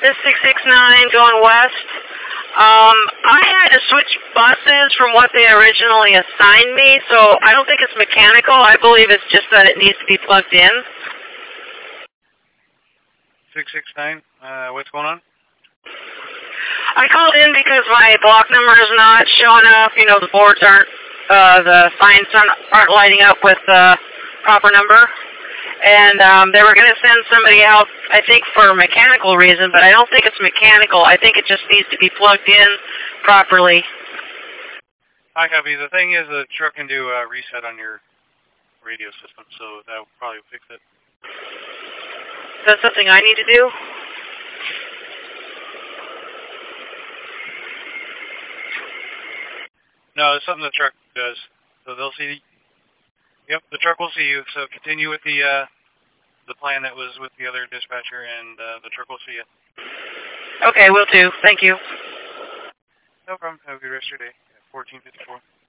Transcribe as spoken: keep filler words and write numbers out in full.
This six six nine going west. Um, I had to switch buses from what they originally assigned me, so I don't think it's mechanical. I believe it's just that it needs to be plugged in. six six nine, uh, what's going on? I called in because my block number is not showing up. You know, the boards aren't, uh, the signs aren't, aren't lighting up with the proper number. And um, they were going to send somebody out, I think, for a mechanical reason, but I don't think it's mechanical. I think it just needs to be plugged in properly. Hi, copy. The thing is, the truck can do a reset on your radio system, so that will probably fix it. Is that something I need to do? No, it's something the truck does. So they'll see. Yep, the truck will see you. So continue with the uh, the plan that was with the other dispatcher, and uh, the truck will see you. Okay, will do. Thank you. No problem. Have a good rest of your day. fourteen fifty-four.